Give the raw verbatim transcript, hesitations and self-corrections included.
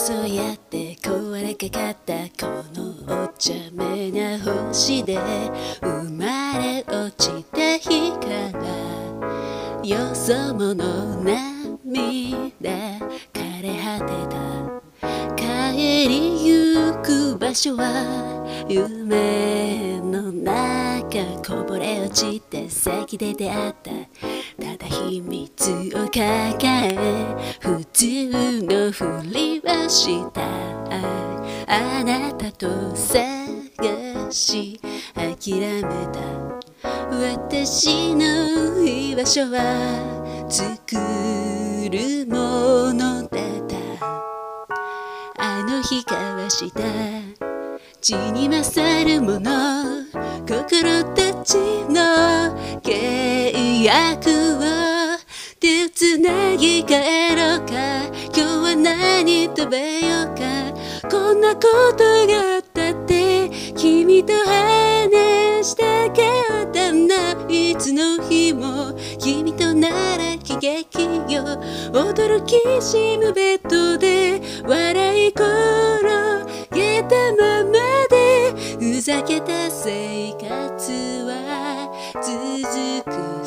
そうやって壊れかかったこのお茶目な星で生まれ落ちた日からよそ者涙枯れ果てた帰りゆく場所は夢の中こぼれ落ちて席で出会ったただ秘密を抱え普通のふりはしたあなたと探し諦めた私の居場所は作るものだったあの日交わした血に勝るもの心たちの契約を手をつなぎ帰ろうか今日は何食べようかこんなことがあったって君と話したかったんだいつの日も君となら喜劇よ驚きしむベッドで笑い転げたままでふざけた生活は続く